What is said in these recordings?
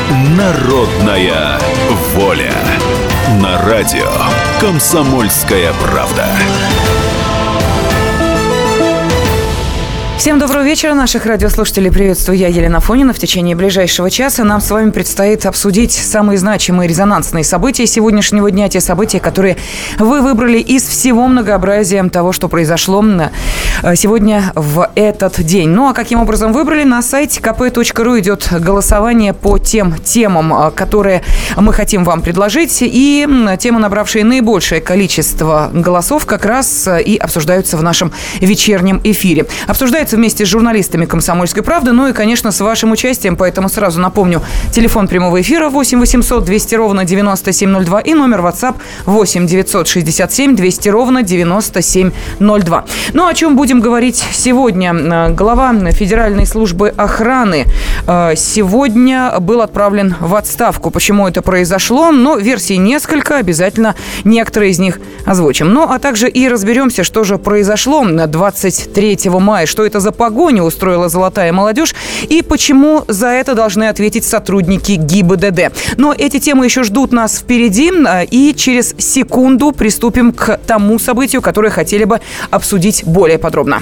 Народная воля. На радио «Комсомольская правда». Всем доброго вечера, наших радиослушателей. Приветствую, я Елена Афонина. В течение ближайшего часа нам с вами предстоит обсудить самые значимые резонансные события сегодняшнего дня. Те события, которые вы выбрали из всего многообразия того, что произошло сегодня в этот день. Ну а каким образом выбрали? На сайте kp.ru идет голосование по тем темам, которые мы хотим вам предложить. И темы, набравшие наибольшее количество голосов, как раз и обсуждаются в нашем вечернем эфире. Обсуждается вместе с журналистами «Комсомольской правды», ну и, конечно, с вашим участием. Поэтому сразу напомню, телефон прямого эфира 8 800 200 ровно 9702 и номер WhatsApp 8 967 200 ровно 9702. Ну, о чем будем говорить сегодня? Глава Федеральной службы охраны сегодня был отправлен в отставку. Почему это произошло? Но версий несколько, обязательно некоторые из них озвучим. Ну, а также и разберемся, что же произошло 23 мая, что это за погоню устроила «Золотая молодежь» и почему за это должны ответить сотрудники ГИБДД. Но эти темы еще ждут нас впереди, и через секунду приступим к тому событию, которое хотели бы обсудить более подробно.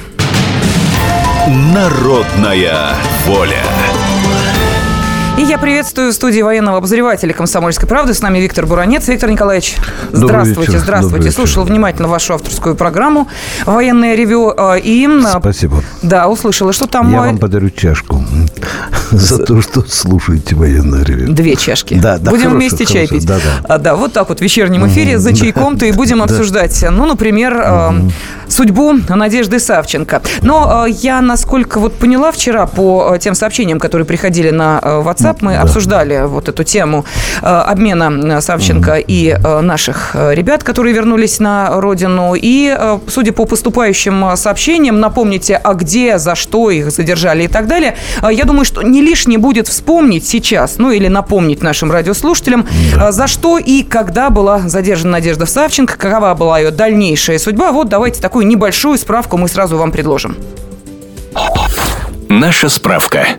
Народная воля. И я приветствую в студии военного обозревателя «Комсомольской правды». С нами Виктор Буранец. Виктор Николаевич, здравствуйте. Здравствуйте. Слушал внимательно вашу авторскую программу «Военное ревю». И спасибо. Да, услышала, что там... Я вам подарю чашку за то, что слушаете «Военное ревю». 2 чашки. Да, будем вместе чай пить. Да, вот так вот в вечернем эфире за чайком-то и будем обсуждать, ну, например, судьбу Надежды Савченко. Но я, насколько вот поняла вчера по тем сообщениям, которые приходили на WhatsApp, мы обсуждали вот эту тему обмена Савченко и наших ребят, которые вернулись на родину. И, судя по поступающим сообщениям, напомните, а где, за что их задержали и так далее. Я думаю, что не лишне будет вспомнить сейчас, ну или напомнить нашим радиослушателям, за что и когда была задержана Надежда Савченко, какова была ее дальнейшая судьба. Вот давайте такую небольшую справку мы сразу вам предложим. Наша справка.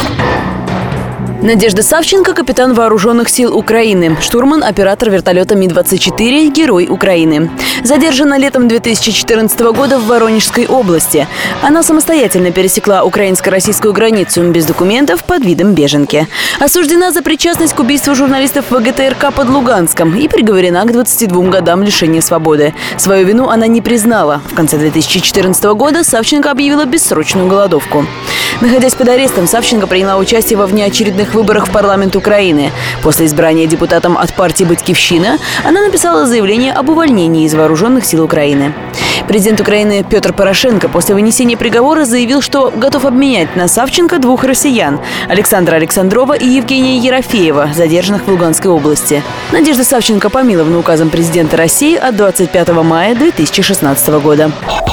Надежда Савченко – капитан Вооруженных сил Украины, штурман, оператор вертолета Ми-24, герой Украины. Задержана летом 2014 года в Воронежской области. Она самостоятельно пересекла украинско-российскую границу без документов под видом беженки. Осуждена за причастность к убийству журналистов ВГТРК под Луганском и приговорена к 22 годам лишения свободы. Свою вину она не признала. В конце 2014 года Савченко объявила бессрочную голодовку. Находясь под арестом, Савченко приняла участие во внеочередных выборах в парламент Украины. После избрания депутатом от партии «Батькивщина» она написала заявление об увольнении из Вооруженных сил Украины. Президент Украины Петр Порошенко после вынесения приговора заявил, что готов обменять на Савченко 2 россиян – Александра Александрова и Евгения Ерофеева, задержанных в Луганской области. Надежда Савченко помилована указом президента России от 25 мая 2016 года.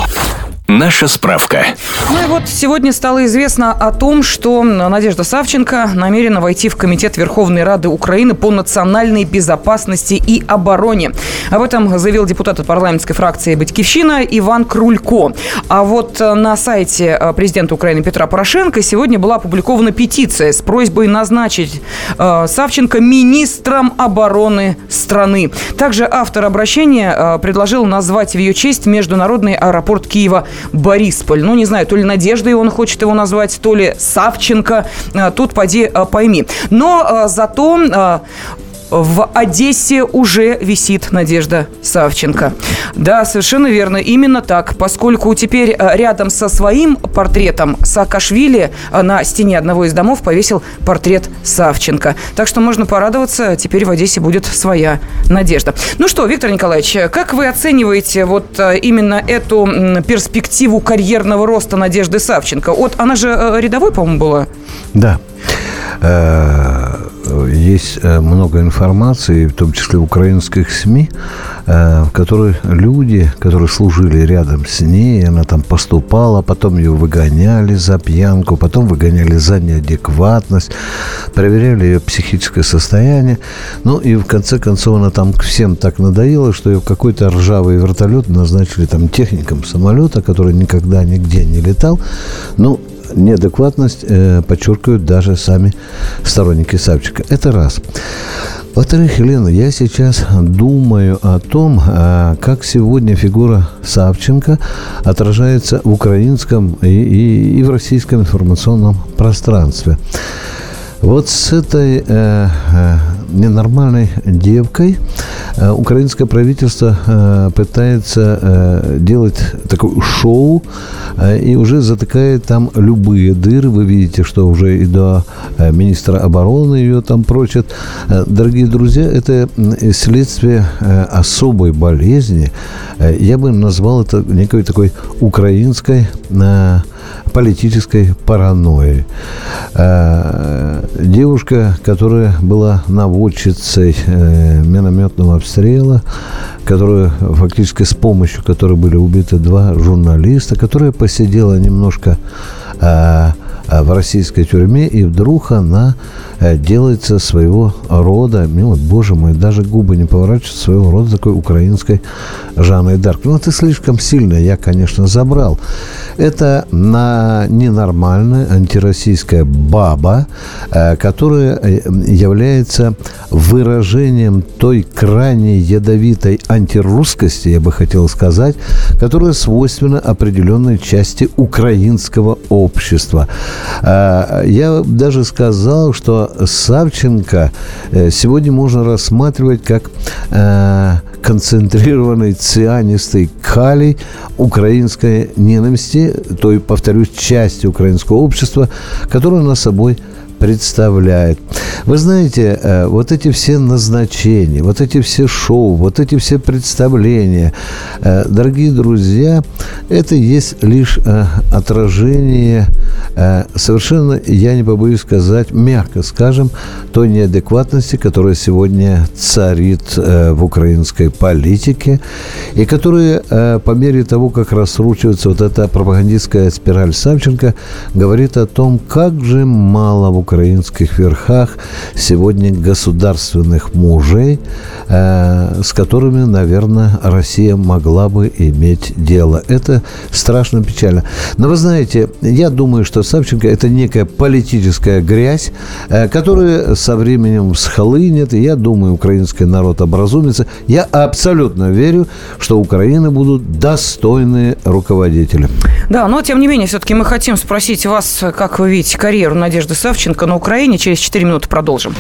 Наша справка. Ну и вот сегодня стало известно о том, что Надежда Савченко намерена войти в Комитет Верховной Рады Украины по национальной безопасности и обороне. Об этом заявил депутат от парламентской фракции «Батькивщина» Иван Крулько. А вот на сайте президента Украины Петра Порошенко сегодня была опубликована петиция с просьбой назначить Савченко министром обороны страны. Также автор обращения предложил назвать в ее честь международный аэропорт Киева Борисполь. Ну, не знаю, то ли Надеждой он хочет его назвать, то ли Савченко. Тут поди пойми. Но зато в Одессе уже висит Надежда Савченко. Да, совершенно верно. Именно так. Поскольку теперь рядом со своим портретом Саакашвили на стене одного из домов повесил портрет Савченко. Так что можно порадоваться. Теперь в Одессе будет своя Надежда. Ну что, Виктор Николаевич, как вы оцениваете вот именно эту перспективу карьерного роста Надежды Савченко? Вот она же рядовой, по-моему, была? Да. Есть много информации, в том числе в украинских СМИ, в которой люди, которые служили рядом с ней, она там поступала, потом ее выгоняли за пьянку, потом выгоняли за неадекватность, проверяли ее психическое состояние. Ну и в конце концов она там всем так надоела, что ее в какой-то ржавый вертолет назначили там техником самолета, который никогда нигде не летал. Ну, неадекватность подчеркивают даже сами сторонники Савченко. Это раз. Во-вторых, Елена, я сейчас думаю о том, как сегодня фигура Савченко отражается в украинском и в российском информационном пространстве. Вот с этой ненормальной девкой украинское правительство пытается делать такое шоу и уже затыкает там любые дыры. Вы видите, что уже и до министра обороны ее там прочат. Дорогие друзья, это следствие особой болезни. Я бы назвал это некой такой украинской политической паранойей. Девушка, которая была наводчицей минометного обстрела, которая фактически с помощью которой были убиты 2 журналиста, которая посидела немножко в российской тюрьме, и вдруг она делается своего рода, боже мой, даже губы не поворачиваются, своего рода такой украинской Жанной д'Арк. Это слишком сильно я, конечно, забрал. Это ненормальная антироссийская баба, которая является выражением той крайне ядовитой антирусскости, я бы хотел сказать, которая свойственна определенной части украинского общества. Я даже сказал, что Савченко сегодня можно рассматривать как концентрированный цианистый калий украинской ненависти, той, повторюсь, части украинского общества, которую она собой представляет. Вы знаете, вот эти все назначения, вот эти все шоу, вот эти все представления, дорогие друзья, это есть лишь отражение совершенно, я не побоюсь сказать, мягко скажем, той неадекватности, которая сегодня царит в украинской политике, и которая по мере того, как раскручивается вот эта пропагандистская спираль Савченко, говорит о том, как же мало в украинских верхах сегодня государственных мужей, с которыми, наверное, Россия могла бы иметь дело. Это страшно печально. Но вы знаете, я думаю, что Савченко – это некая политическая грязь, которая со временем схлынет, и я думаю, украинский народ образумится. Я абсолютно верю, что у Украины будут достойные руководители. Да, но тем не менее, все-таки мы хотим спросить вас, как вы видите карьеру Надежды Савченко на Украине. Через 4 минуты продолжим.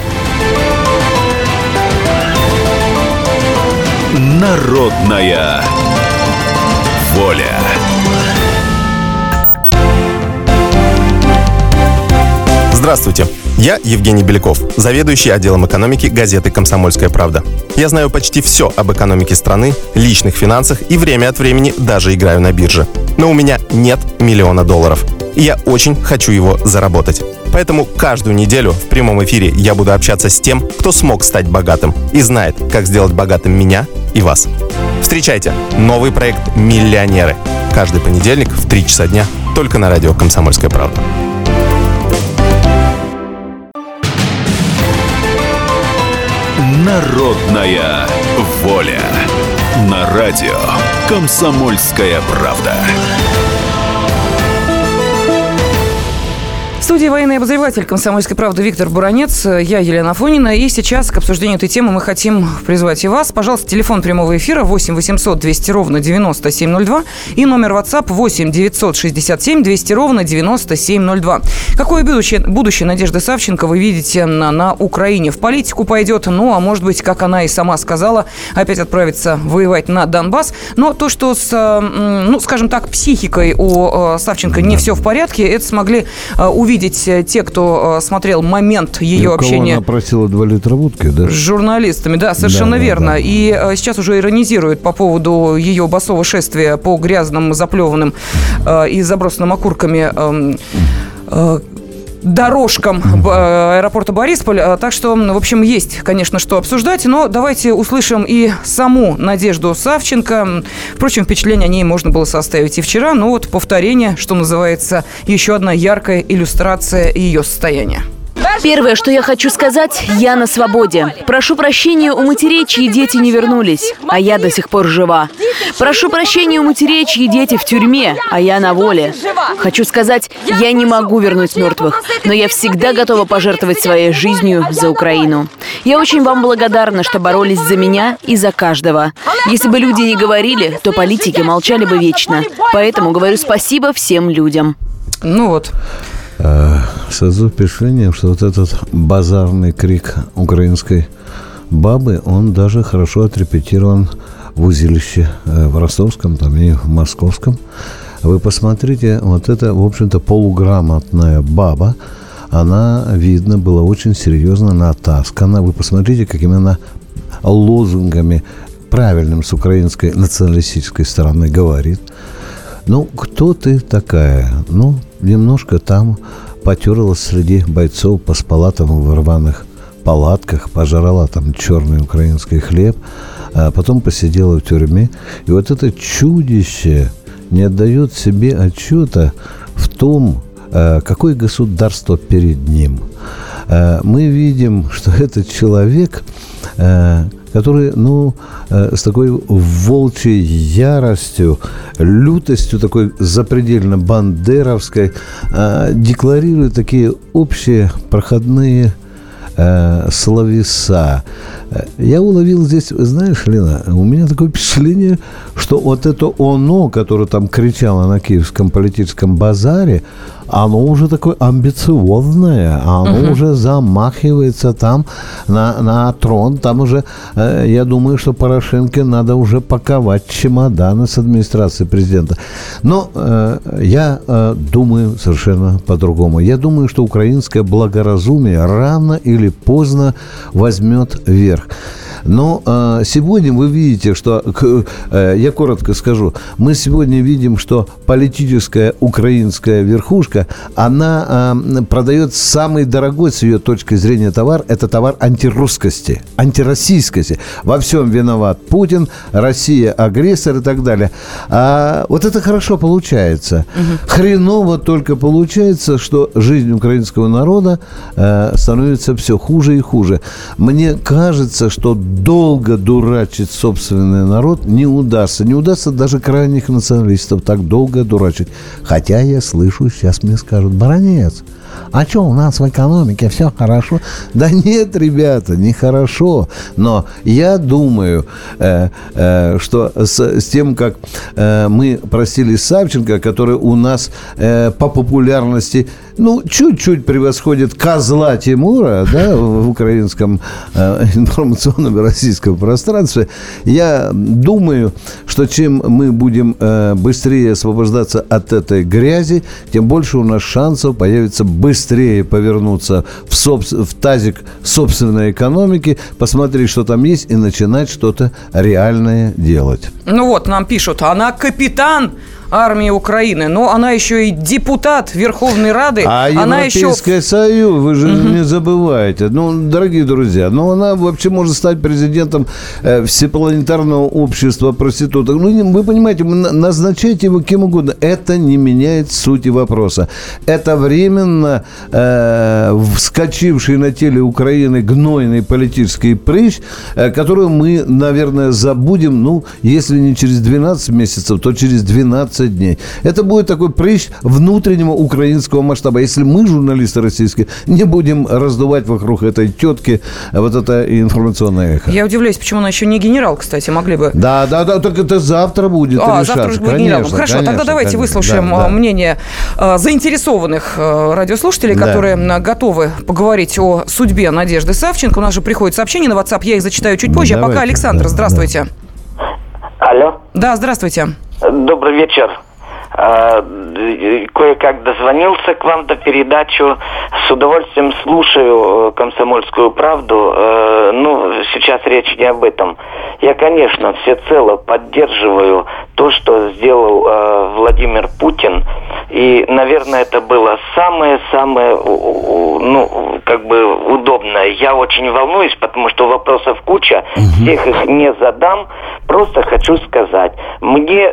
Народная воля. Здравствуйте, я Евгений Беляков, заведующий отделом экономики газеты «Комсомольская правда». Я знаю почти все об экономике страны, личных финансах и время от времени даже играю на бирже. Но у меня нет $1 миллион, и я очень хочу его заработать. Поэтому каждую неделю в прямом эфире я буду общаться с тем, кто смог стать богатым и знает, как сделать богатым меня и вас. Встречайте новый проект «Миллионеры». Каждый понедельник в 3 часа дня только на радио «Комсомольская правда». Народная воля. На радио «Комсомольская правда». В студии военный обозреватель «Комсомольской правды» Виктор Буранец, я Елена Афонина. И сейчас к обсуждению этой темы мы хотим призвать и вас. Пожалуйста, телефон прямого эфира 8 800 200 ровно 9702 и номер WhatsApp 8 967 200 ровно 9702. Какое будущее Надежды Савченко вы видите на Украине? В политику пойдет, а может быть, как она и сама сказала, опять отправится воевать на Донбасс. Но то, что с, скажем так, психикой у Савченко не все в порядке, это смогли увидеть те, кто смотрел момент ее общения. Она просила 2 литра водки, да? С журналистами, да, совершенно верно. Да. И сейчас уже иронизируют по поводу ее басового шествия по грязным, заплеванным и забросанным окурками дорожкам аэропорта Борисполь. Так что, в общем, есть, конечно, что обсуждать. Но давайте услышим и саму Надежду Савченко. Впрочем, впечатление о ней можно было составить и вчера. Но вот повторение, что называется, еще одна яркая иллюстрация ее состояния. Да, Первое, что я хочу сказать, я на свободе. Прошу прощения у матерей, чьи дети не вернулись, а я до сих пор жива. Прошу прощения у матерей, чьи дети в тюрьме, а я на воле. Хочу сказать, я не могу вернуть мертвых, но я всегда готова пожертвовать своей жизнью за Украину. Я очень вам благодарна, что боролись за меня и за каждого. Если бы люди не говорили, то политики молчали бы вечно. Поэтому говорю спасибо всем людям. Ну вот. Создаю впечатление, что вот этот базарный крик украинской бабы, он даже хорошо отрепетирован в узилище в Ростовском там, и в Московском. Вы посмотрите, вот это, в общем-то, полуграмотная баба, она, видно, была очень серьезно натаскана. Вы посмотрите, какими она лозунгами правильным с украинской националистической стороны говорит. Ну, кто ты такая? Ну, немножко там потерлась среди бойцов, поспала там в рваных палатках, пожрала там черный украинский хлеб, а потом посидела в тюрьме. И вот это чудище не отдает себе отчета в том, какое государство перед ним. Мы видим, что этот человек, который, с такой волчьей яростью, лютостью такой запредельно бандеровской, декларирует такие общие проходные словеса. Я уловил здесь, знаешь, Лена, у меня такое впечатление, что вот это оно, которое там кричало на киевском политическом базаре, оно уже такое амбициозное, оно уже замахивается там на трон. Там уже, я думаю, что Порошенко надо уже паковать чемоданы с администрации президента. Но я думаю совершенно по-другому. Я думаю, что украинское благоразумие рано или поздно возьмет верх. Но сегодня вы видите, что, я коротко скажу, мы сегодня видим, что политическая украинская верхушка, она продает самый дорогой с ее точки зрения товар, это товар антирусскости, антироссийскости. Во всем виноват Путин, Россия агрессор и так далее. А вот это хорошо получается. Хреново только получается, что жизнь украинского народа становится все хуже и хуже. Мне кажется, что долго дурачить собственный народ не удастся. Не удастся даже крайних националистов так долго дурачить. Хотя я слышу, сейчас мне скажут: Баранец, а что, у нас в экономике все хорошо? Да нет, ребята, не хорошо. Но я думаю, что с тем, как мы простили Савченко, который у нас по популярности чуть-чуть превосходит козла Тимура, да, в украинском информационном российском пространстве, я думаю, что чем мы будем быстрее освобождаться от этой грязи, тем больше у нас шансов появится быстрее повернуться в тазик собственной экономики, посмотреть, что там есть, и начинать что-то реальное делать. Ну вот, нам пишут, она капитан армии Украины, но она еще и депутат Верховной Рады. А Европейский Союз, вы же не забывайте. Дорогие друзья, она вообще может стать президентом Всепланетарного общества проституток. Вы понимаете, назначайте его кем угодно. Это не меняет сути вопроса. Это временно вскочивший на теле Украины гнойный политический прыщ, который мы, наверное, забудем, если не через 12 месяцев, то через 12 дней. Это будет такой прыщ внутреннего украинского масштаба. Если мы, журналисты российские, не будем раздувать вокруг этой тетки вот это информационное эхо. Я удивляюсь, почему она еще не генерал, кстати, могли бы... Да, так это завтра будет решаться. Завтра уже будет генерал. Хорошо, тогда давайте выслушаем мнение заинтересованных радиослушателей, которые готовы поговорить о судьбе Надежды Савченко. У нас же приходит сообщение на WhatsApp, я их зачитаю чуть позже. А пока Александр, здравствуйте. Алло. Да, здравствуйте. Добрый вечер. Кое-как дозвонился к вам до передачу. С удовольствием слушаю «Комсомольскую правду». Сейчас речь не об этом. Я, конечно, всецело поддерживаю то, что сделал Владимир Путин. И, наверное, это было самое-самое, удобное. Я очень волнуюсь, потому что вопросов куча. Всех их не задам. Просто хочу сказать. Мне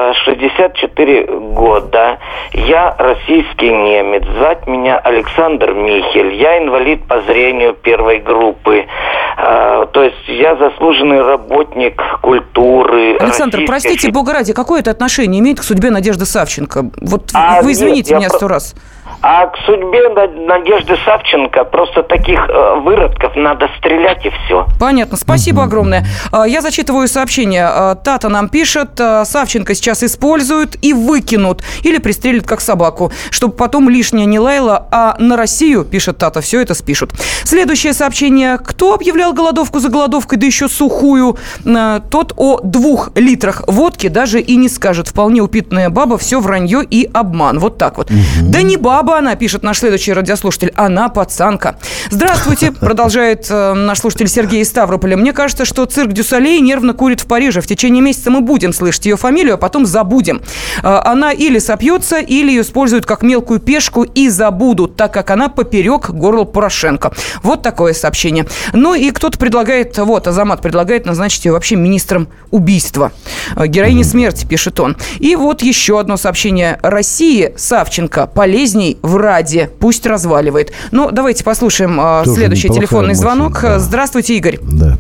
64 года. Я российский немец. Звать меня Александр Михель. Я инвалид по зрению первой группы. То есть я заслуженный работник культуры. Александр, простите, бога ради, какое это отношение имеет к судьбе Надежды Савченко? Вот вы извините меня 100 раз. А к судьбе Надежды Савченко просто таких выродков надо стрелять и все. Понятно. Спасибо огромное. Я зачитываю сообщение. Тата нам пишет, Савченко сейчас используют и выкинут или пристрелят как собаку, чтобы потом лишнее не лаяло, а на Россию, пишет Тата, все это спишут. Следующее сообщение. Кто объявлял голодовку за голодовкой, да еще сухую? Тот о 2 литрах водки даже и не скажет. Вполне упитанная баба, все вранье и обман. Вот так вот. Да не баба она, пишет наш следующий радиослушатель, она пацанка. Здравствуйте, продолжает наш слушатель Сергей из Ставрополя. Мне кажется, что цирк Дю Солей нервно курит в Париже. В течение месяца мы будем слышать ее фамилию, а потом забудем. Она или сопьется, или ее используют как мелкую пешку и забудут, так как она поперек горла Порошенко. Вот такое сообщение. Ну и кто-то предлагает, Азамат предлагает назначить ее вообще министром убийства. Героиня смерти, пишет он. И вот еще одно сообщение. России Савченко полезней в Раде. Пусть разваливает. Ну, давайте послушаем следующий телефонный звонок. Да. Здравствуйте, Игорь. Да.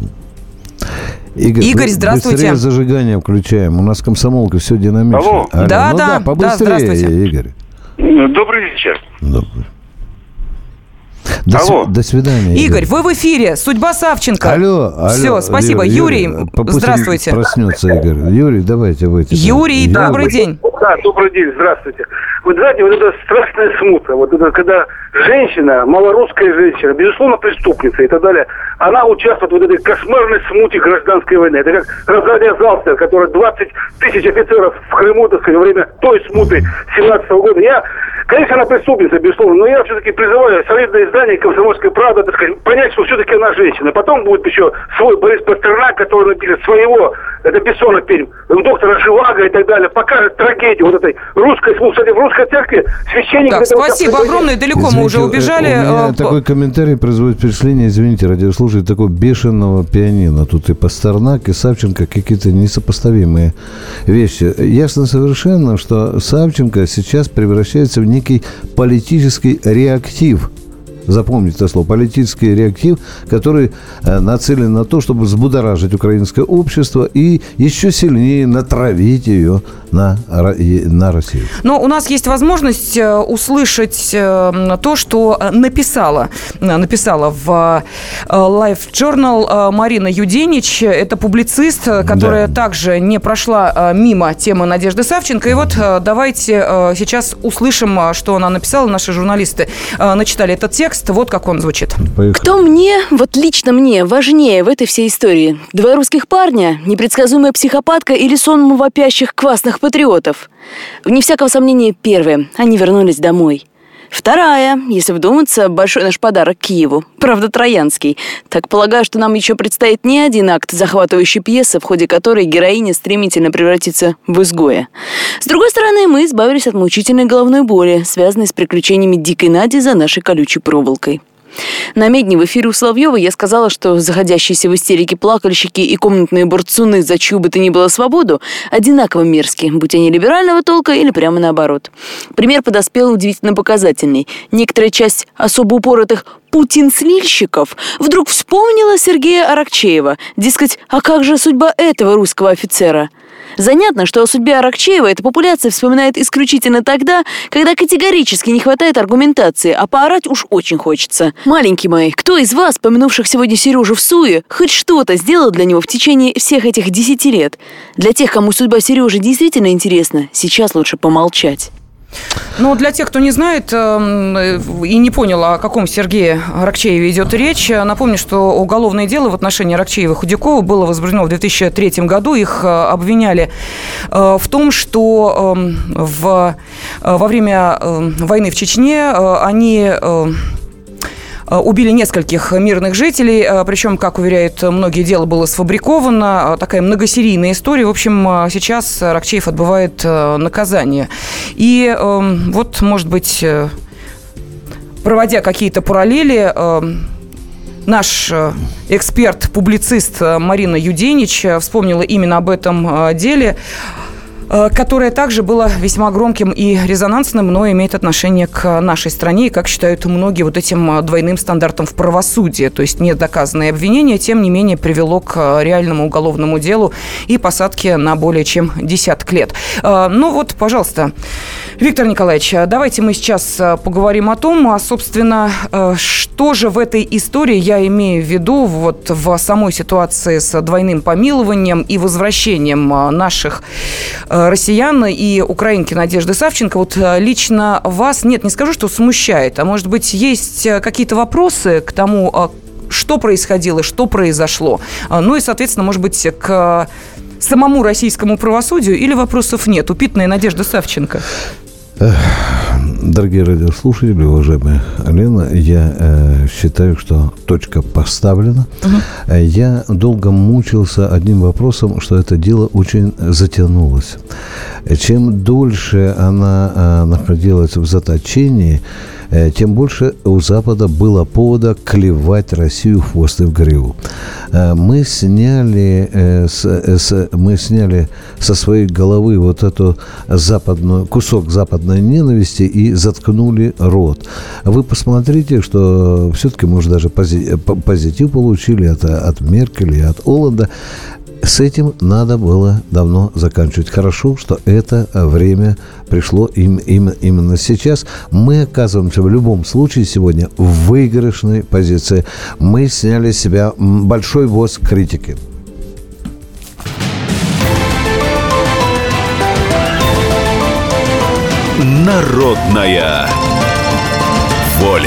Игорь, здравствуйте. Быстрее зажигание включаем. У нас комсомолка все динамично. Алло. Да, побыстрее, здравствуйте. Игорь. Добрый вечер. Добрый. Алло. До свидания, Игорь, вы в эфире. Судьба Савченко. Алло. Все, спасибо. Юрий, здравствуйте. Проснется, Игорь. Юрий, давайте выйти. Юрий, добрый день. Да, добрый день, здравствуйте. Вы знаете, вот это страшная смута, вот это когда женщина, малорусская женщина, безусловно, преступница и так далее, она участвует в этой кошмарной смуте гражданской войны. Это как Розалия Залстер, которая 20 тысяч офицеров в Крыму, так сказать, во время той смуты 17-го года. Конечно, она преступница, безусловно, но я все-таки призываю солидное издание «Комсомольская правда», так сказать, понять, что все-таки она женщина. Потом будет еще свой Борис Пастернак, который напишет своего, это Бессонов фильм, доктора Живаго и так далее, покажет трагедию вот этой русской смуты. Кстати, в русской церкви священник... Так, спасибо огромное, далеко мы уже убежали. У меня такой комментарий производит впечатление, извините, радиослушатель, такого бешеного пианино. Тут и Пастернак, и Савченко какие-то несопоставимые вещи. Ясно совершенно, что Савченко сейчас превращается в некий политический реактив. Запомните это слово. Политический реактив, который нацелен на то, чтобы взбудоражить украинское общество и еще сильнее натравить ее на Россию. Но у нас есть возможность услышать то, что написала в Life Journal Марина Юденич. Это публицист, которая также не прошла мимо темы Надежды Савченко. И вот давайте сейчас услышим, что она написала. Наши журналисты начитали этот текст. Вот как он звучит. Поехали. Кто мне, вот лично мне, важнее в этой всей истории? 2 русских парня, непредсказуемая психопатка или сон вопящих квасных патриотов? Вне всякого сомнения, первое. Они вернулись домой. Вторая, если вдуматься, большой наш подарок Киеву. Правда, троянский. Так полагаю, что нам еще предстоит не один акт захватывающей пьесы, в ходе которой героиня стремительно превратится в изгоя. С другой стороны, мы избавились от мучительной головной боли, связанной с приключениями дикой Нади за нашей колючей проволокой. На Медне в эфире у Соловьева я сказала, что заходящиеся в истерике плакальщики и комнатные борцуны за чью бы то ни было свободу одинаково мерзкие, будь они либерального толка или прямо наоборот. Пример подоспел удивительно показательный. Некоторая часть особо упоротых путинслильщиков вдруг вспомнила Сергея Аракчеева. Дескать, а как же судьба этого русского офицера? Занятно, что о судьбе Аракчеева эта популяция вспоминает исключительно тогда, когда категорически не хватает аргументации, а поорать уж очень хочется. Маленький мой, кто из вас, помянувших сегодня Сережу в суе, хоть что-то сделал для него в течение всех этих 10 лет? Для тех, кому судьба Сережи действительно интересна, сейчас лучше помолчать. Ну, для тех, кто не знает и не понял, о каком Сергее Аракчееве идет речь, напомню, что уголовное дело в отношении Аракчеева и Худякова было возбуждено в 2003 году. Их обвиняли в том, что во время войны в Чечне они убили нескольких мирных жителей, причем, как уверяют многие, дело было сфабриковано, такая многосерийная история. В общем, сейчас Аракчеев отбывает наказание. И вот, может быть, проводя какие-то параллели, наш эксперт-публицист Марина Юденич вспомнила именно об этом деле, которое также было весьма громким и резонансным, но имеет отношение к нашей стране, и, как считают многие, вот этим двойным стандартам в правосудии. То есть недоказанное обвинение, тем не менее, привело к реальному уголовному делу и посадке на более чем 10 лет. Ну вот, пожалуйста, Виктор Николаевич, давайте мы сейчас поговорим о том, собственно, что же в этой истории, я имею в виду вот в самой ситуации с двойным помилованием и возвращением наших россиян и украинки Надежды Савченко. Вот лично вас, не скажу, что смущает, а может быть, есть какие-то вопросы к тому, что происходило, что произошло. Ну и, соответственно, может быть, к самому российскому правосудию, или вопросов нет? Упитанная Надежда Савченко. Дорогие радиослушатели, уважаемая Алена, я считаю, что точка поставлена. Я долго мучился одним вопросом, что это дело очень затянулось. Чем дольше она находилась в заточении, тем больше у Запада было повода клевать Россию в хвост и в гриву. Мы сняли со своей головы вот эту кусок западной ненависти и заткнули рот. Вы посмотрите, что все-таки, может, даже позитив получили от Меркель и от Олланда. С этим надо было давно заканчивать. Хорошо, что это время пришло именно сейчас. Мы оказываемся в любом случае сегодня в выигрышной позиции. Мы сняли с себя большой воз критики. Народная воля.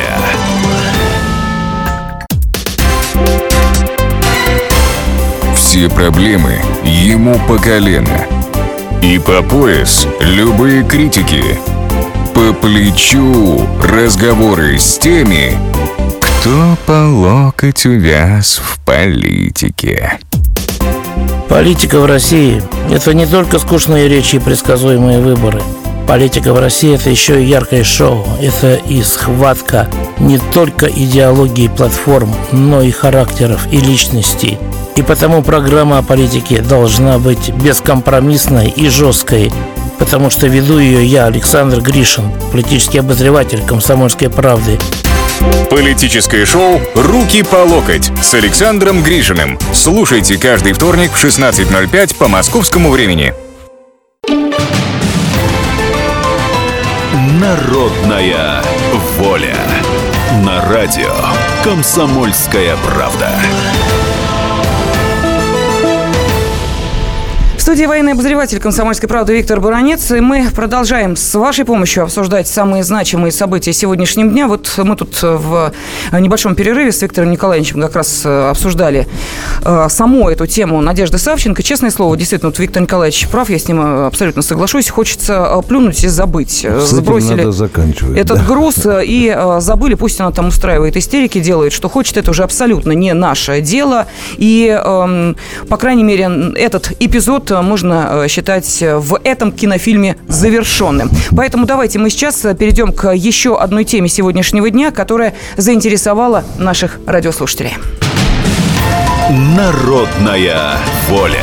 Все проблемы ему по колено. И по пояс любые критики. По плечу разговоры с теми, кто по локоть увяз в политике. Политика в России – это не только скучные речи и предсказуемые выборы. Политика в России – это еще и яркое шоу. Это и схватка не только идеологии и платформ, но и характеров и личностей. И потому программа о политике должна быть бескомпромиссной и жесткой, потому что веду ее я, Александр Гришин, политический обозреватель «Комсомольской правды». Политическое шоу «Руки по локоть» с Александром Гришиным. Слушайте каждый вторник в 16:05 по московскому времени. Народная воля. На радио «Комсомольская правда». В студии военный обозреватель «Комсомольской правды» Виктор Баранец. И мы продолжаем с вашей помощью обсуждать самые значимые события сегодняшнего дня. Вот мы тут в небольшом перерыве с Виктором Николаевичем как раз обсуждали саму эту тему Надежды Савченко. Честное слово, действительно, вот Виктор Николаевич прав, я с ним абсолютно соглашусь. Хочется плюнуть и забыть. Сбросили этот груз и забыли. Пусть она там устраивает истерики, делает, что хочет. Это уже абсолютно не наше дело. И, по крайней мере, этот эпизод можно считать в этом кинофильме завершенным. Поэтому давайте мы сейчас перейдем к еще одной теме сегодняшнего дня, которая заинтересовала наших радиослушателей. Народная воля.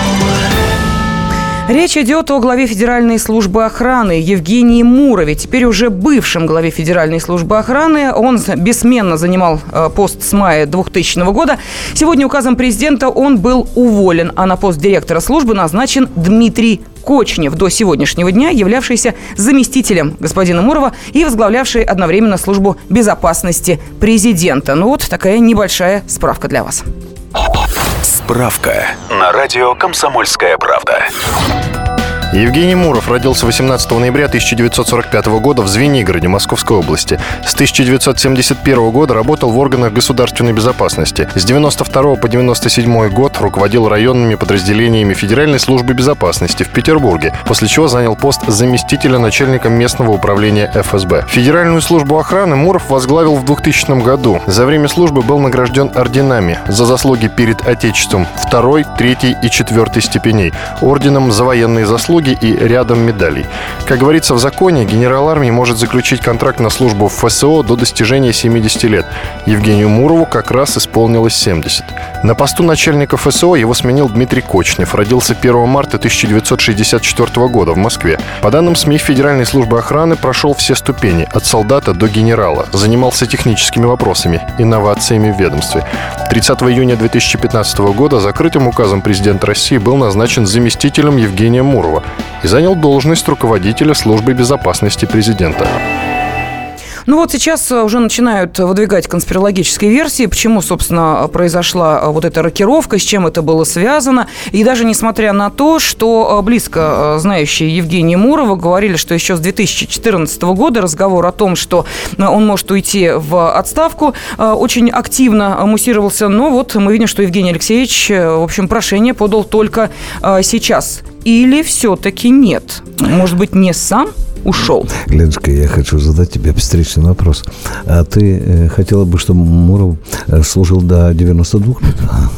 Речь идет о главе Федеральной службы охраны Евгении Мурове, теперь уже бывшем главе Федеральной службы охраны. Он бессменно занимал пост с мая 2000 года. Сегодня указом президента он был уволен, а на пост директора службы назначен Дмитрий Кочнев, до сегодняшнего дня являвшийся заместителем господина Мурова и возглавлявший одновременно службу безопасности президента. Ну вот такая небольшая справка для вас. Справка на радио «Комсомольская правда». Евгений Муров родился 18 ноября 1945 года в Звенигороде, Московской области. С 1971 года работал в органах государственной безопасности. С 1992 по 1997 год руководил районными подразделениями Федеральной службы безопасности в Петербурге, после чего занял пост заместителя начальника местного управления ФСБ. Федеральную службу охраны Муров возглавил в 2000 году. За время службы был награжден орденами за заслуги перед Отечеством 2, 3 и 4 степеней, орденом за военные заслуги и рядом медалей. Как говорится в законе, генерал армии может заключить контракт на службу в ФСО до достижения 70 лет. Евгению Мурову как раз исполнилось 70. На посту начальника ФСО его сменил Дмитрий Кочнев. Родился 1 марта 1964 года в Москве. По данным СМИ, Федеральной службы охраны прошел все ступени, от солдата до генерала. Занимался техническими вопросами, инновациями в ведомстве. 30 июня 2015 года закрытым указом президента России был назначен заместителем Евгения Мурова и занял должность руководителя службы безопасности президента. Ну вот сейчас уже начинают выдвигать конспирологические версии, почему, собственно, произошла вот эта рокировка, с чем это было связано. И даже несмотря на то, что близко знающие Евгения Мурова говорили, что еще с 2014 года разговор о том, что он может уйти в отставку, очень активно муссировался. Но вот мы видим, что Евгений Алексеевич, в общем, прошение подал только сейчас. Или все-таки нет? Может быть, не сам ушел? Леночка, я хочу задать тебе встречный вопрос. А ты хотела бы, чтобы Муров служил до 92 лет?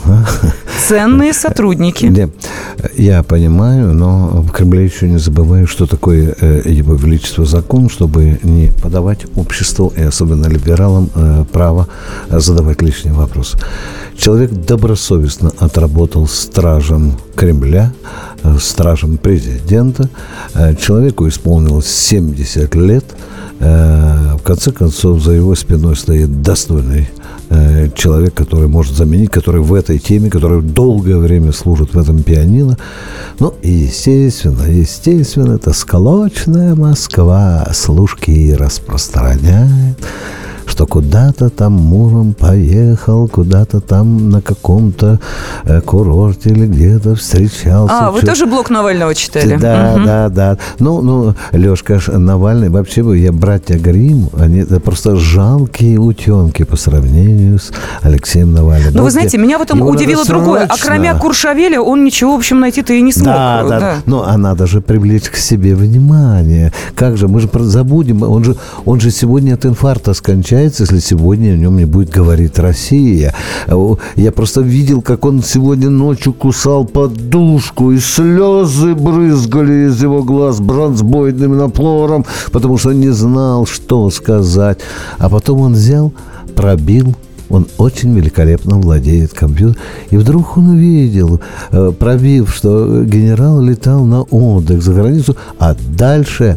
Ценные сотрудники. Нет, я понимаю, но в Кремле еще не забываю, что такое Его Величество закон, чтобы не подавать обществу, и особенно либералам, право задавать лишние вопросы. Человек добросовестно отработал стражем Кремля, стражем президента. Человеку исполнилось 70 лет. В конце концов, за его спиной стоит достойный человек, который может заменить, который в этой теме, который долгое время служит в этом пианино. Ну, и естественно, это сколочная Москва слушки распространяет, что куда-то там Муром поехал, куда-то там на каком-то курорте или где-то встречался. Вы тоже блог Навального читали? Да. Ну, Лешка Навальный, вообще бы, братья Гримм, они это просто жалкие утенки по сравнению с Алексеем Навальным. Но вы знаете, меня в этом удивило другое. А кроме Куршавеля он ничего, в общем, найти-то и не смог. Да. Но надо же привлечь к себе внимание. Как же, мы же забудем, он же сегодня от инфаркта скончается, если сегодня о нем не будет говорить Россия. Я просто видел, как он сегодня ночью кусал подушку, и слезы брызгали из его глаз бронзбойным напором, потому что не знал, что сказать. А потом он взял, пробил. Он очень великолепно владеет компьютером. И вдруг он увидел, пробив, что генерал летал на отдых за границу, а дальше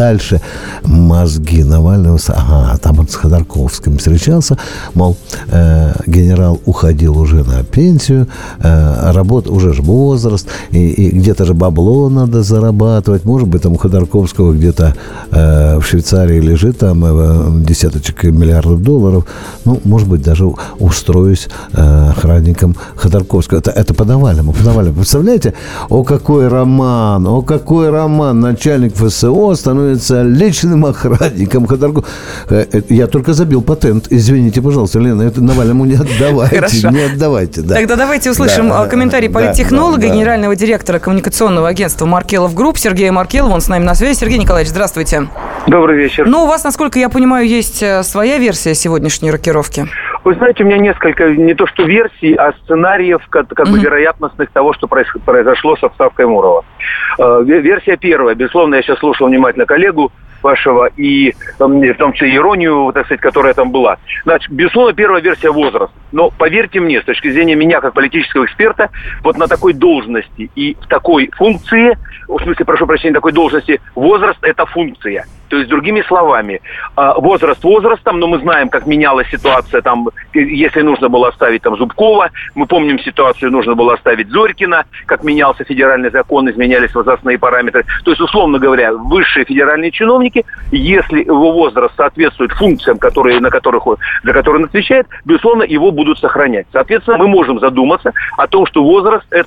мозги Навального... там он с Ходорковским встречался, мол, генерал уходил уже на пенсию, работа, уже же возраст, и где-то же бабло надо зарабатывать. Может быть, там у Ходорковского где-то в Швейцарии лежит там десяточек миллиардов долларов. Ну, может быть, даже устроюсь охранником Ходорковского. Это по Навальному. Представляете, о какой роман! Начальник ФСО становится личным охранником Ходорковского. Я только забил патент. Извините, пожалуйста, Лена, это Навальному не отдавайте. Хорошо. Не отдавайте. Да. Тогда давайте услышим комментарий политтехнолога, генерального директора коммуникационного агентства «Маркелов Групп» Сергея Маркелова. Он с нами на связи. Сергей Николаевич, здравствуйте. Добрый вечер. Ну, у вас, насколько я понимаю, есть своя версия сегодняшней рокировки. Вы знаете, у меня несколько, не то что версий, а сценариев, как бы вероятностных того, что произошло с отставкой Мурова. Версия первая. Безусловно, я сейчас слушал внимательно коллегу вашего и в том числе иронию, так сказать, которая там была. Значит, безусловно, первая версия — возраст. Но поверьте мне, с точки зрения меня как политического эксперта, вот на такой должности и в такой функции, в смысле, прошу прощения, такой должности, возраст – это функция. То есть, другими словами, возраст возрастом, но мы знаем, как менялась ситуация, там, если нужно было оставить там Зубкова, мы помним ситуацию, нужно было оставить Зорькина, как менялся федеральный закон, изменялись возрастные параметры. То есть, условно говоря, высшие федеральные чиновники, если его возраст соответствует функциям, за которые он отвечает, безусловно, его будут сохранять. Соответственно, мы можем задуматься о том, что возраст – это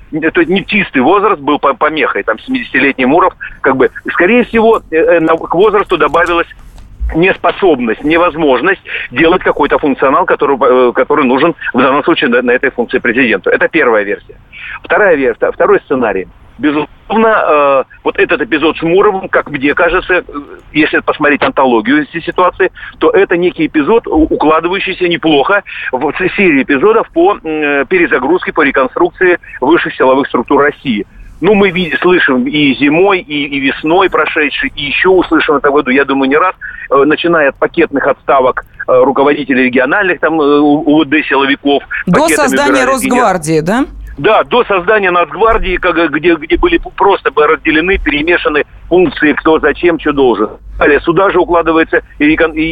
это не чистый возраст был помехой, там 70-летний Муров, как бы, скорее всего, к возрасту добавилась неспособность, невозможность делать какой-то функционал, который нужен в данном случае на этой функции президенту. Это первая версия. Второй сценарий. Безусловно, вот этот эпизод с Муровым, как мне кажется, если посмотреть антологию этой ситуации, то это некий эпизод, укладывающийся неплохо в серию эпизодов по перезагрузке, по реконструкции высших силовых структур России. Ну, мы слышим и зимой, и весной прошедшей, и еще услышим в этом году, я думаю, не раз, начиная от пакетных отставок руководителей региональных там УВД силовиков. До создания Росгвардии, да? Да, до создания Нацгвардии, где были просто разделены, перемешаны функции, кто зачем, что должен. Далее, сюда же укладывается и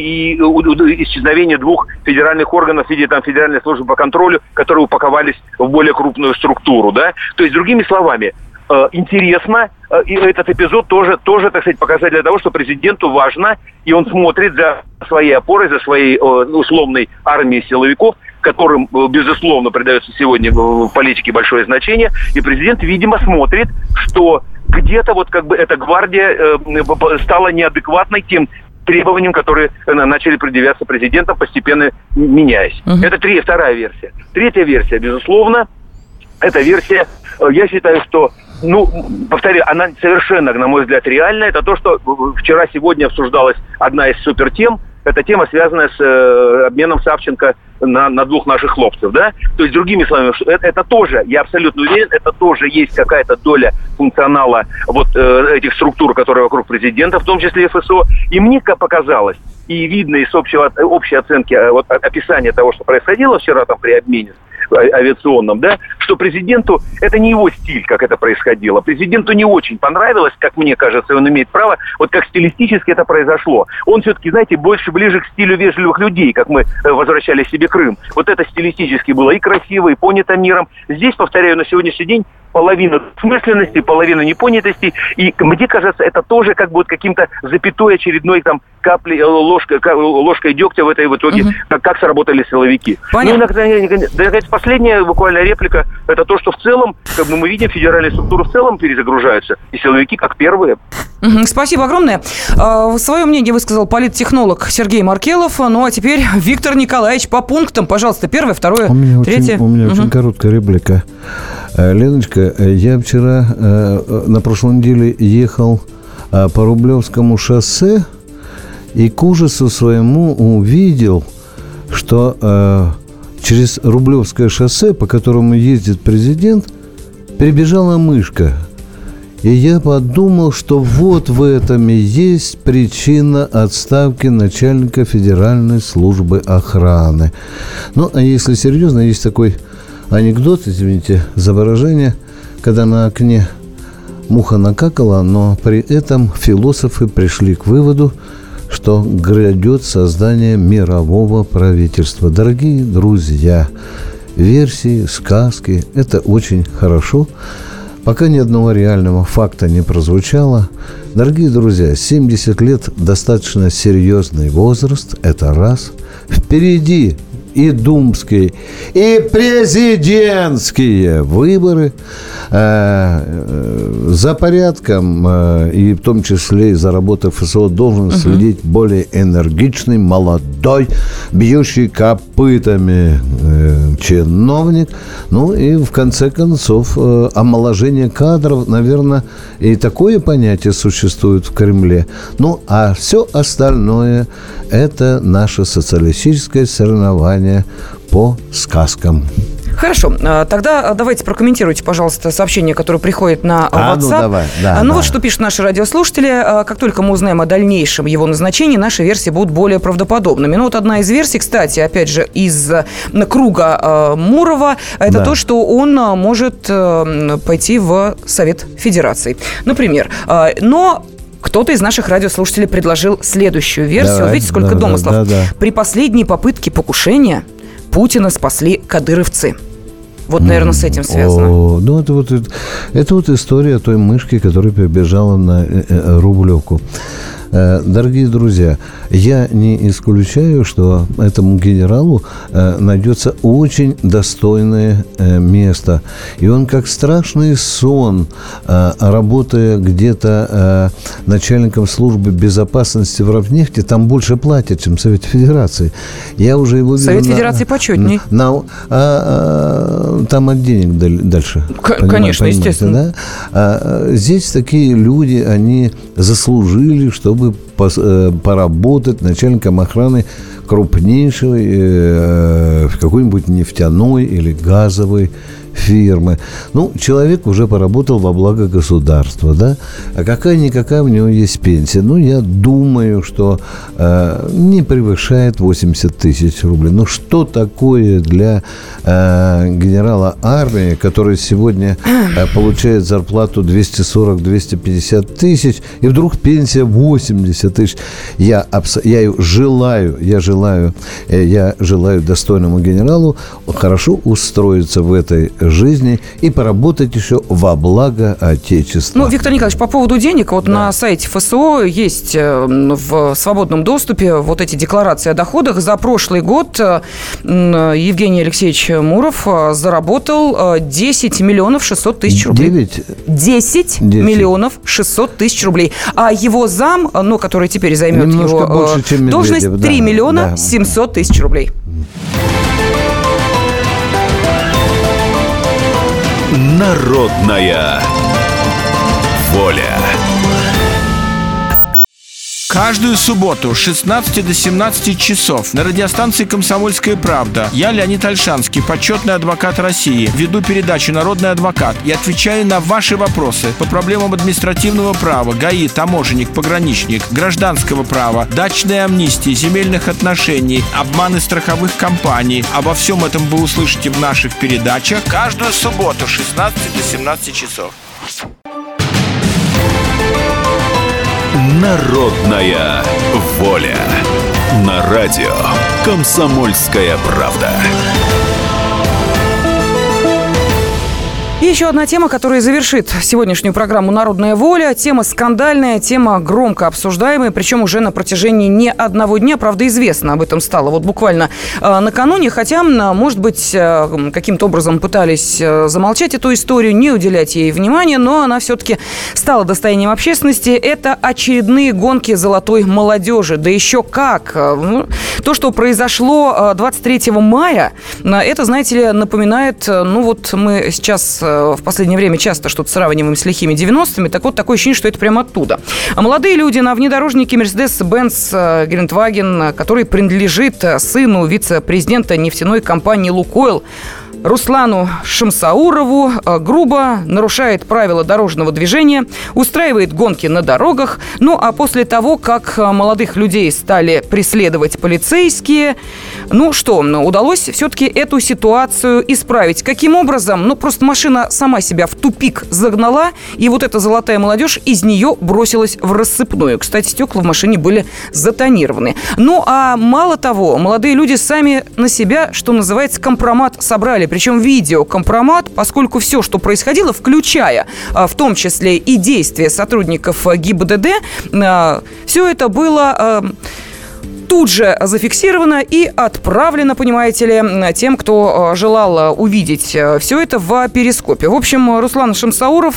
исчезновение двух федеральных органов в виде там Федеральной службы по контролю, которые упаковались в более крупную структуру, да. То есть, другими словами, интересно, и этот эпизод тоже, так сказать, показатель того, что президенту важно, и он смотрит за своей опорой, за своей условной армией силовиков, которым, безусловно, придается сегодня в политике большое значение, и президент, видимо, смотрит, что где-то вот как бы эта гвардия стала неадекватной тем требованиям, которые начали предъявляться президентом, постепенно меняясь. Это вторая версия. Третья версия, безусловно, эта версия, я считаю, что, повторяю, она совершенно, на мой взгляд, реальная. Это то, что вчера-сегодня обсуждалась одна из супертем. Это тема, связанная с обменом Савченко на двух наших хлопцев, да? То есть, другими словами, это тоже, я абсолютно уверен, это тоже есть какая-то доля функционала вот этих структур, которые вокруг президента, в том числе ФСО. И мне показалось, и видно из общей оценки, вот описания того, что происходило вчера там при обмене авиационном, да, что президенту это не его стиль, как это происходило. Президенту не очень понравилось, как мне кажется, он имеет право, вот как стилистически это произошло. Он все-таки, знаете, ближе к стилю вежливых людей, как мы возвращали себе Крым. Вот это стилистически было и красиво, и понято миром. Здесь, повторяю, на сегодняшний день половина смысленности, половина непонятости. И мне кажется, это тоже как бы вот каким-то запятой очередной там каплей, ложкой дегтя в этой в итоге, как сработали силовики. Понятно. Наконец, последняя буквально реплика, это то, что в целом, как бы мы видим, федеральные структуры в целом перезагружаются, и силовики как первые. Спасибо огромное. Свое мнение высказал политтехнолог Сергей Маркелов. Ну, а теперь Виктор Николаевич по пунктам. Пожалуйста, первое, второе, третье. У меня очень короткая реплика. Леночка, я вчера, на прошлой неделе ехал по Рублевскому шоссе и к ужасу своему увидел, что через Рублевское шоссе, по которому ездит президент, перебежала мышка. И я подумал, что вот в этом и есть причина отставки начальника Федеральной службы охраны. Ну, а если серьезно, есть такой анекдот, извините за выражение, когда на окне муха накакала, но при этом философы пришли к выводу, что грядет создание мирового правительства. Дорогие друзья, версии, сказки – это очень хорошо. Пока ни одного реального факта не прозвучало. Дорогие друзья, 70 лет – достаточно серьезный возраст, это раз. Впереди и думские, и президентские выборы. За порядком, и в том числе и за работой ФСО, должен следить более энергичный, молодой, бьющий копытами чиновник. Ну и в конце концов, омоложение кадров, наверное, и такое понятие существует в Кремле. Ну, а все остальное – это наше социалистическое соревнование по сказкам. Хорошо, тогда давайте прокомментируйте, пожалуйста, сообщение, которое приходит на WhatsApp. Ну, давай. Да. Вот что пишут наши радиослушатели. Как только мы узнаем о дальнейшем его назначении, наши версии будут более правдоподобными. Ну, вот одна из версий, кстати, опять же, из круга Мурова, это то, что он может пойти в Совет Федерации. Например. Но кто-то из наших радиослушателей предложил следующую версию. Вот видите, сколько домыслов. При последней попытке покушения Путина спасли кадыровцы. Вот, наверное, с этим связано. Это вот история той мышки, которая побежала на Рублевку. Дорогие друзья, я не исключаю, что этому генералу найдется очень достойное место. И он, как страшный сон, работая где-то начальником службы безопасности в Ровнефти, там больше платят, чем в Совете Федерации. Я уже его видел. Совет Федерации почетней. Там от денег дальше. Конечно, естественно. Да? Здесь такие люди, они заслужили, чтобы поработать начальником охраны крупнейшей какой-нибудь нефтяной или газовой фирмы. Человек уже поработал во благо государства, да? А какая-никакая у него есть пенсия? Я думаю, что не превышает 80 тысяч рублей. Что такое для генерала армии, который сегодня получает зарплату 240-250 тысяч, и вдруг пенсия 80 тысяч? Я желаю достойному генералу хорошо устроиться в этой жизни и поработать еще во благо Отечества. Виктор Николаевич, по поводу денег, на сайте ФСО есть в свободном доступе вот эти декларации о доходах. За прошлый год Евгений Алексеевич Муров заработал 10 миллионов 600 тысяч рублей. 10 миллионов 600 тысяч рублей. А его зам, который теперь займет его больше, должность, 3 миллиона 700 тысяч рублей. Народная воля. Каждую субботу с 16 до 17 часов на радиостанции «Комсомольская правда» я, Леонид Ольшанский, почетный адвокат России, веду передачу «Народный адвокат» и отвечаю на ваши вопросы по проблемам административного права, ГАИ, таможенник, пограничник, гражданского права, дачной амнистии, земельных отношений, обманы страховых компаний. Обо всем этом вы услышите в наших передачах каждую субботу с 16 до 17 часов. Народная воля. На радио «Комсомольская правда». И еще одна тема, которая завершит сегодняшнюю программу «Народная воля». Тема скандальная, тема громко обсуждаемая, причем уже на протяжении не одного дня. Правда, известно об этом стало буквально накануне, хотя, может быть, каким-то образом пытались замолчать эту историю, не уделять ей внимания, но она все-таки стала достоянием общественности. Это очередные гонки золотой молодежи. Да еще как! То, что произошло 23 мая, это, знаете ли, напоминает, мы сейчас в последнее время часто что-то сравниваем с лихими 90-ми, так вот, такое ощущение, что это прямо оттуда. А молодые люди на внедорожнике Mercedes-Benz Гелендваген, который принадлежит сыну вице-президента нефтяной компании «Лукойл», Руслану Шамсаурову, грубо нарушает правила дорожного движения, устраивает гонки на дорогах. А после того, как молодых людей стали преследовать полицейские, удалось все-таки эту ситуацию исправить. Каким образом? Просто машина сама себя в тупик загнала, и вот эта золотая молодежь из нее бросилась в рассыпную. Кстати, стекла в машине были затонированы. А мало того, молодые люди сами на себя, что называется, компромат собрали. Причем видеокомпромат, поскольку все, что происходило, включая в том числе и действия сотрудников ГИБДД, все это было тут же зафиксировано и отправлено, понимаете ли, тем, кто желал увидеть все это в перископе. В общем, Руслан Шамсауров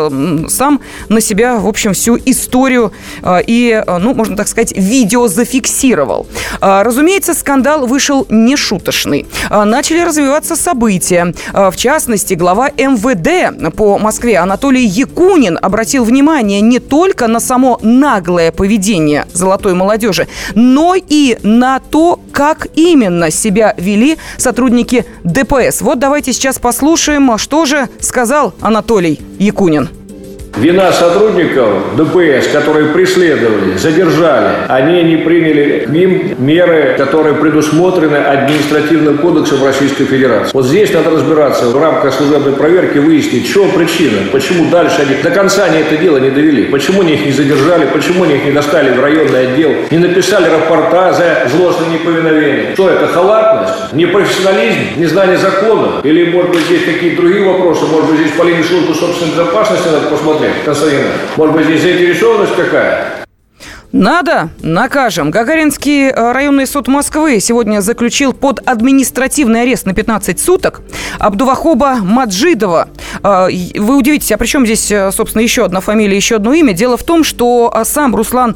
сам на себя, в общем, всю историю и, можно так сказать, видео зафиксировал. Разумеется, скандал вышел нешуточный. Начали развиваться события. В частности, глава МВД по Москве Анатолий Якунин обратил внимание не только на само наглое поведение золотой молодежи, но и на то, как именно себя вели сотрудники ДПС. Вот давайте сейчас послушаем, что же сказал Анатолий Якунин. Вина сотрудников ДПС, которые преследовали, задержали, они не приняли к ним меры, которые предусмотрены административным кодексом Российской Федерации. Вот здесь надо разбираться в рамках служебной проверки, выяснить, в чем причина, почему дальше они до конца это дело не довели, почему они их не задержали, почему они их не достали в районный отдел, не написали рапорта за злостное неповиновение. Что это, халатность, непрофессионализм, незнание закона? Или, может быть, здесь какие-то другие вопросы, может быть, здесь по линии службы собственной безопасности надо посмотреть? Константин, может быть, здесь заинтересованность какая? Надо, накажем. Гагаринский районный суд Москвы сегодня заключил под административный арест на 15 суток Абдувахоба Маджидова. Вы удивитесь, а при чем здесь, собственно, еще одна фамилия, еще одно имя? Дело в том, что сам Руслан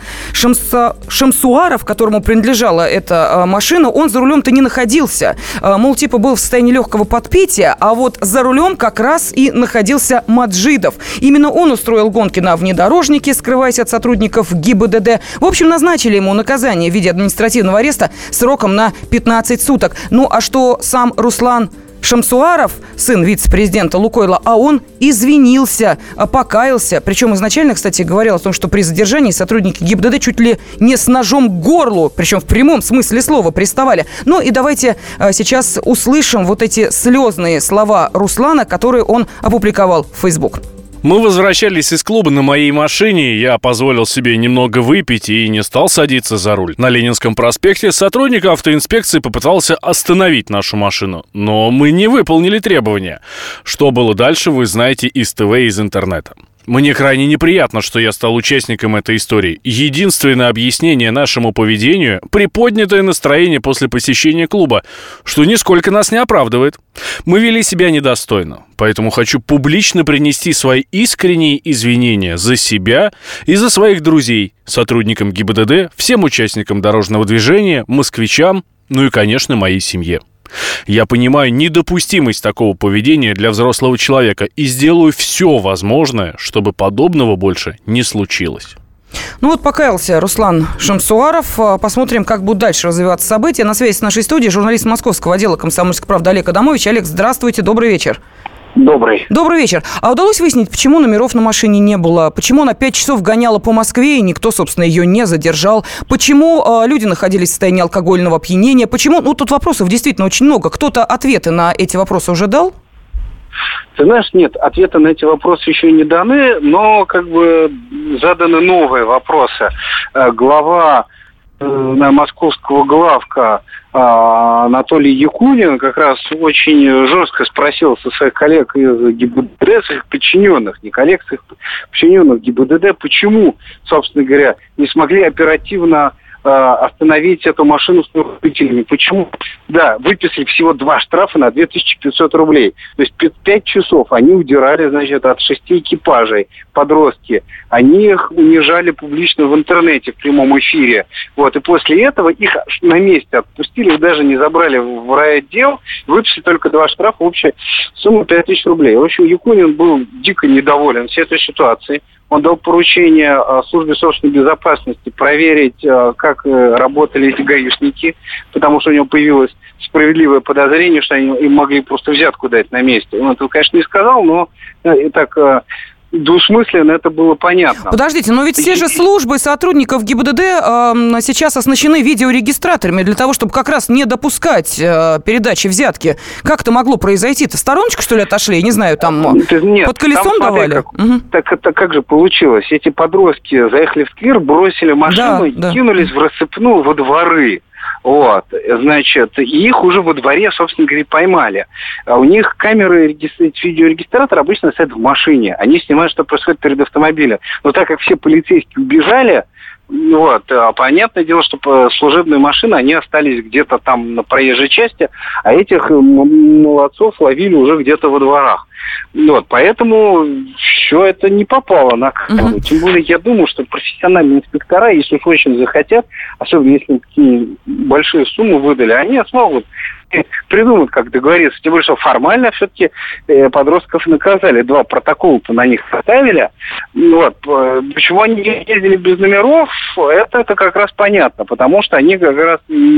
Шамсуаров, которому принадлежала эта машина, он за рулем-то не находился. Мол, типа был в состоянии легкого подпития, а вот за рулем как раз и находился Маджидов. Именно он устроил гонки на внедорожнике, скрываясь от сотрудников ГИБДД. В общем, назначили ему наказание в виде административного ареста сроком на 15 суток. Ну, а что сам Руслан Шамсуаров, сын вице-президента «Лукойла», а он извинился, покаялся. Причем изначально, кстати, говорил о том, что при задержании сотрудники ГИБДД чуть ли не с ножом к горлу, причем в прямом смысле слова, приставали. Ну и давайте сейчас услышим вот эти слезные слова Руслана, которые он опубликовал в Facebook. Мы возвращались из клуба на моей машине, я позволил себе немного выпить и не стал садиться за руль. На Ленинском проспекте сотрудник автоинспекции попытался остановить нашу машину, но мы не выполнили требования. Что было дальше, вы знаете из ТВ и из интернета. Мне крайне неприятно, что я стал участником этой истории. Единственное объяснение нашему поведению – приподнятое настроение после посещения клуба, что нисколько нас не оправдывает. Мы вели себя недостойно, поэтому хочу публично принести свои искренние извинения за себя и за своих друзей, сотрудникам ГИБДД, всем участникам дорожного движения, москвичам, ну и, конечно, моей семье. Я понимаю недопустимость такого поведения для взрослого человека и сделаю все возможное, чтобы подобного больше не случилось. Ну вот покаялся Руслан Шамсуаров. Посмотрим, как будут дальше развиваться события. На связи с нашей студией журналист московского отдела «Комсомольской правды» Олег Адамович. Олег, здравствуйте, добрый вечер. Добрый. Добрый вечер. А удалось выяснить, почему номеров на машине не было? Почему она 5 часов гоняла по Москве, и никто, собственно, ее не задержал? Почему люди находились в состоянии алкогольного опьянения? Почему? Ну, тут вопросов действительно очень много. Кто-то ответы на эти вопросы уже дал? Ты знаешь, нет, ответы на эти вопросы еще не даны, но как бы заданы новые вопросы. Глава московского главка Анатолий Якунин как раз очень жестко спросил со своих коллег из ГИБДД, своих подчиненных, не коллег, своих подчиненных ГИБДД, почему, собственно говоря, не смогли оперативно остановить эту машину с нарушителями. Почему? Да, выписали всего 2 штрафа на 2500 рублей. То есть 5 часов они удирали, значит, от 6 экипажей, подростки. Они их унижали публично в интернете, в прямом эфире. Вот, и после этого их на месте отпустили, их даже не забрали в райотдел, выписали только 2 штрафа, общая сумма 5000 рублей. В общем, Якунин был дико недоволен всей этой ситуацией. Он дал поручение службе собственной безопасности проверить, как работали эти гаишники, потому что у него появилось справедливое подозрение, что они им могли просто взятку дать на месте. Он этого, конечно, не сказал, но так двусмысленно это было понятно. Подождите, но ведь все же службы сотрудников ГИБДД сейчас оснащены видеорегистраторами для того, чтобы как раз не допускать передачи взятки. Как это могло произойти-то? Стороночку, что ли, отошли? Не знаю, там нет, под колесом там, давали? Так это как же получилось? Эти подростки заехали в сквер, бросили машину и кинулись в рассыпную во дворы. Вот, значит, и их уже во дворе, собственно говоря, поймали. А у них камеры, видеорегистратор обычно стоят в машине. Они снимают, что происходит перед автомобилем. Но так как все полицейские убежали, вот, понятное дело, что служебные машины, они остались где-то там на проезжей части, а этих молодцов ловили уже где-то во дворах. Вот, поэтому все это не попало на камеру. Тем более, я думаю, что профессиональные инспектора, если уж очень захотят, особенно если такие большие суммы выдали, они смогут придумать, как договориться. Тем более, что формально все-таки подростков наказали. 2 протокола-то на них составили. Вот. Почему они ездили без номеров, это как раз понятно. Потому что они как раз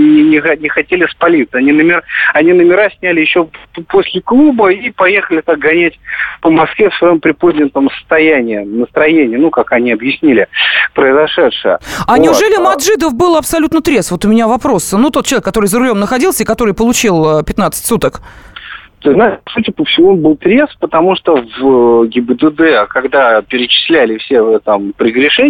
не хотели спалиться. Они номера сняли еще после клуба и поехали так гонять по Москве в своем приподнятом настроении, ну, как они объяснили произошедшее. А неужели Маджидов был абсолютно трезв? Вот у меня вопрос. Ну, тот человек, который за рулем находился и который получил 15 суток. Ты знаешь, судя по всему, он был трезв, потому что в ГИБДД, когда перечисляли все там прегрешения,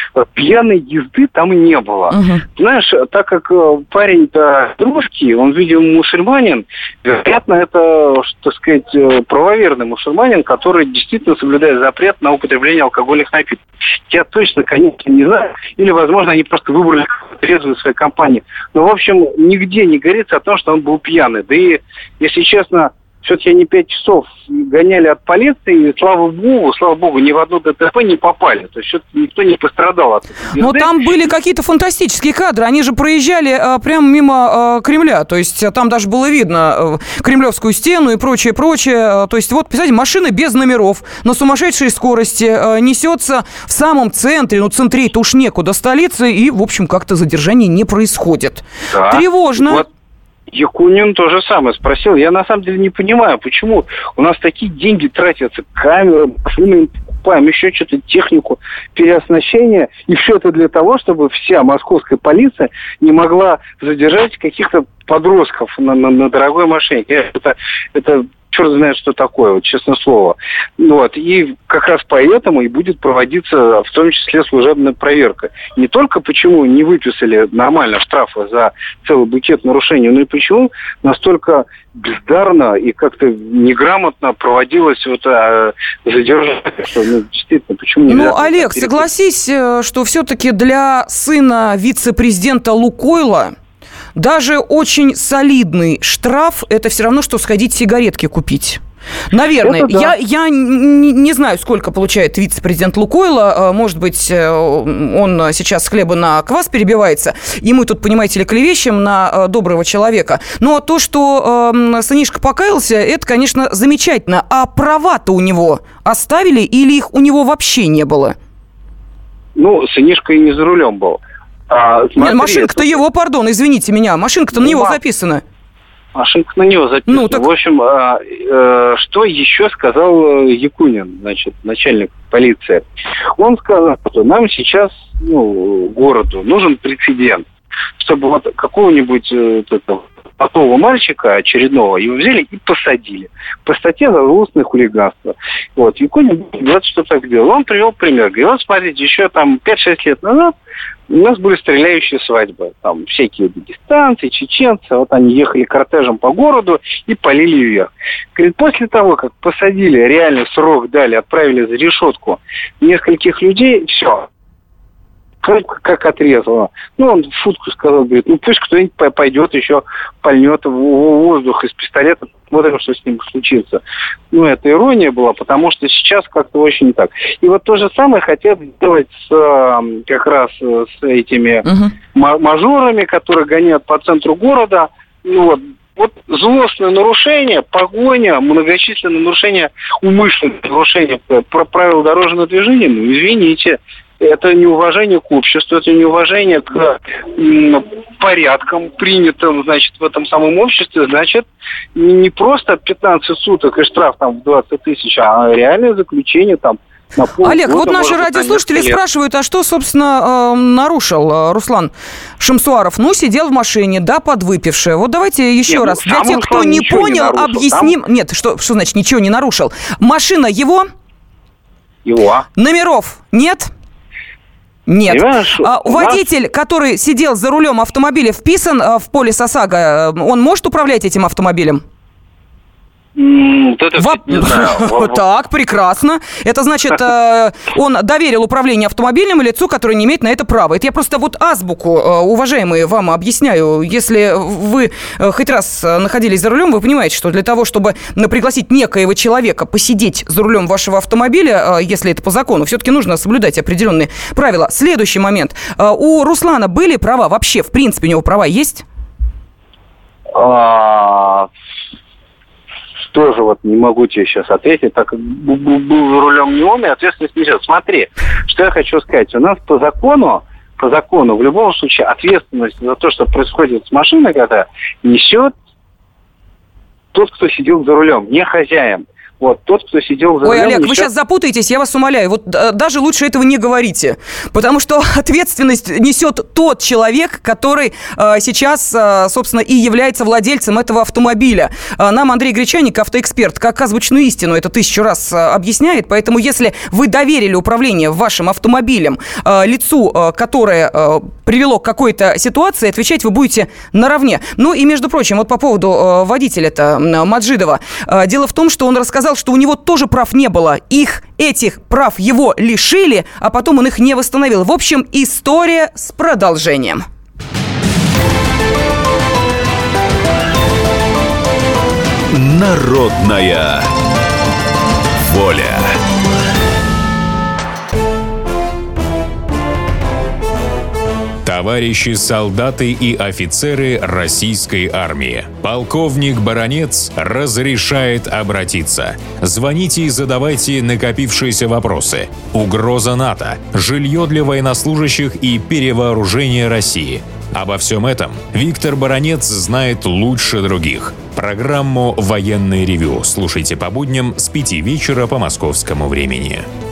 пьяной езды там не было. Знаешь, так как парень-то русский, он, видимо, мусульманин, вероятно, это, так сказать, правоверный мусульманин, который действительно соблюдает запрет на употребление алкогольных напитков. Я точно, конечно, не знаю. Или, возможно, они просто выбрали трезвую своей компании. Но, в общем, нигде не говорится о том, что он был пьяный. Да и, если честно, все-таки они 5 часов гоняли от полиции, и, слава богу, ни в одно ДТП не попали. То есть все-таки никто не пострадал от этого. Но там были какие-то фантастические кадры. Они же проезжали прямо мимо Кремля. То есть там даже было видно Кремлевскую стену и прочее. То есть вот, представьте, машина без номеров на сумасшедшей скорости несется в самом центре. Центрей-то уж некуда, столицы. И, в общем, как-то задержаний не происходит. Да. Тревожно. Вот. Якунин то же самое спросил. Я на самом деле не понимаю, почему у нас такие деньги тратятся, камеры, машины покупаем, еще что-то, технику, переоснащение, и все это для того, чтобы вся московская полиция не могла задержать каких-то подростков на дорогой машине. Это черт знает, что такое, вот, честное слово. Вот. И как раз поэтому и будет проводиться, в том числе, служебная проверка. Не только почему не выписали нормально штрафы за целый букет нарушений, но и почему настолько бездарно и как-то неграмотно проводилось задержание. Что, действительно, почему нельзя... Олег, согласись, что все-таки для сына вице-президента «Лукойла» даже очень солидный штраф – это все равно, что сходить сигаретки купить. Наверное. Да. Я не знаю, сколько получает вице-президент «Лукойла». Может быть, он сейчас с хлеба на квас перебивается. И мы тут, понимаете ли, клевещем на доброго человека. Но то, что сынишка покаялся, это, конечно, замечательно. А права-то у него оставили или их у него вообще не было? Сынишка и не за рулем был. Нет, машинка-то его, извините меня, машинка-то на него записана. Машинка на него записана. Так... В общем, что еще сказал Якунин, начальник полиции? Он сказал, что нам сейчас, городу, нужен прецедент, чтобы какого-нибудь потового мальчика очередного его взяли и посадили по статье за злостное хулиганство. Якунин говорит, что так делал. Он привел пример. Говорит, смотрите, еще 5-6 лет назад у нас были стреляющие свадьбы. Там всякие дагестанцы, чеченцы. Они ехали кортежем по городу и полили вверх. Говорит, после того, как посадили, реальный срок дали, отправили за решетку нескольких людей, все. Как отрезало. Он в шутку сказал, говорит, пусть кто-нибудь пойдет еще, пальнет в воздух из пистолета, смотрим, что с ним случится. Это ирония была, потому что сейчас как-то очень не так. И то же самое хотят сделать как раз с этими мажорами, которые гоняют по центру города. Злостное нарушение, погоня, многочисленные нарушения, умышленные нарушения правил дорожного движения, извините, это неуважение к обществу, это неуважение к порядкам, принятым, в этом самом обществе, не просто 15 суток и штраф в 20 тысяч, а реальное заключение на полгода. Олег, наши радиослушатели спрашивают, а что, собственно, нарушил Руслан Шамсуаров? Сидел в машине, подвыпивший. Давайте еще раз, для тех, кто не понял, объясним. Нет, что значит ничего не нарушил? Машина его? Его. Номеров нет? Нет. Водитель, который сидел за рулем автомобиля, вписан в полис ОСАГО, он может управлять этим автомобилем? Не знаю. Так, прекрасно. Это значит, он доверил управление автомобилем лицу, которое не имеет на это права. Это я просто азбуку, уважаемые, вам объясняю. Если вы хоть раз находились за рулем, вы понимаете, что для того, чтобы пригласить некоего человека посидеть за рулем вашего автомобиля, если это по закону, все-таки нужно соблюдать определенные правила. Следующий момент. У Руслана были права вообще? В принципе, у него права есть? Тоже не могу тебе сейчас ответить, так как был за рулем не он, и ответственность несет. Смотри, что я хочу сказать. У нас по закону, в любом случае, ответственность за то, что происходит с машиной, когда несет тот, кто сидел за рулем, не хозяин. Вот, тот, кто сидел за рулем... Ой, Олег, вы сейчас запутаетесь, я вас умоляю. Вот даже лучше этого не говорите. Потому что ответственность несет тот человек, который сейчас, собственно, и является владельцем этого автомобиля. Нам Андрей Гречаник, автоэксперт, как озвученную истину, это 1000 раз объясняет. Поэтому, если вы доверили управление вашим автомобилем лицу, которое привело к какой-то ситуации, отвечать вы будете наравне. Ну и, между прочим, вот по поводу водителя-то Маджидова. Дело в том, что он рассказал, что у него тоже прав не было. Этих прав его лишили, а потом он их не восстановил. В общем, история с продолжением. Народная воля. Товарищи солдаты и офицеры российской армии. Полковник Баранец разрешает обратиться. Звоните и задавайте накопившиеся вопросы. Угроза НАТО, жилье для военнослужащих и перевооружение России. Обо всем этом Виктор Баранец знает лучше других. Программу «Военное ревю» слушайте по будням с 5 вечера по московскому времени.